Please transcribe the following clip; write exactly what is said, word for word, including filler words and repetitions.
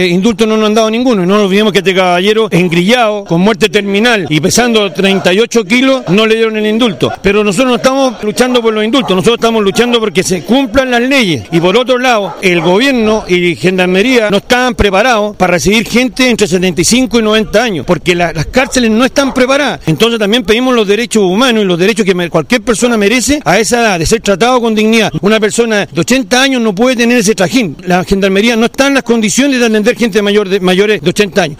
Indulto no nos han dado ninguno, y no olvidemos que este caballero engrillado, con muerte terminal y pesando treinta y ocho kilos, no le dieron el indulto. Pero nosotros no estamos luchando por los indultos, nosotros estamos luchando porque se cumplan las leyes. Y por otro lado, el gobierno y Gendarmería no estaban preparados para recibir gente entre setenta y cinco y noventa años, porque la, las cárceles no están preparadas. Entonces también pedimos los derechos humanos y los derechos que me, cualquier persona merece a esa edad, de ser tratado con dignidad. Una persona de ochenta años no puede tener ese trajín. La Gendarmería no está en las condiciones de atender gente mayor de, mayores de ochenta años.